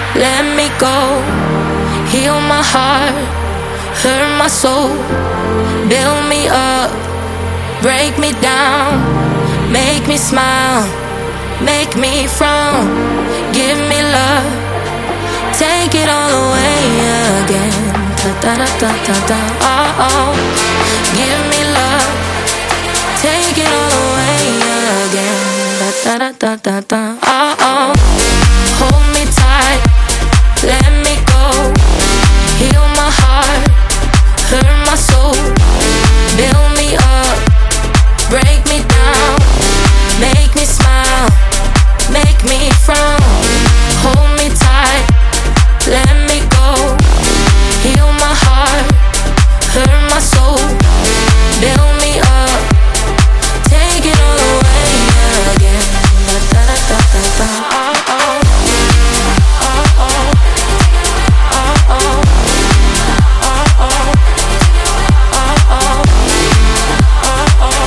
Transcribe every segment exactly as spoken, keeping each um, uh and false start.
let me go. Heal my heart, hurt my soul. Build me up, break me down. Make me smile, make me frown. Give me love, take it all away again. Da da da da da da. Oh oh. Give me love, take it all away again. Da da da da da da. Oh oh. Hold me tight, let me go. Heal my heart, hurt my soul. Build me up, break me down. Make me smile, make me frown. Hold me tight, let me go. Heal my heart, hurt my soul. Build me up, take it all away again. Da da da da da. Oh oh. Oh oh. Oh oh. Oh oh. Oh oh. Oh oh.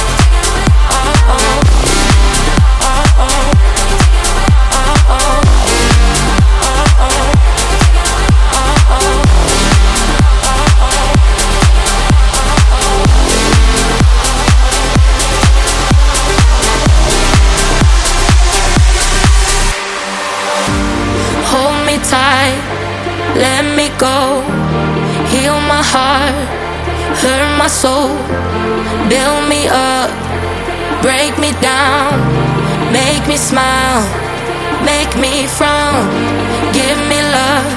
Tight, let me go. Heal my heart, hurt my soul. Build me up, break me down. Make me smile, make me frown. Give me love,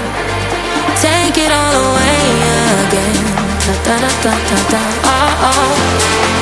take it all away again. Da da da da da da. Oh oh.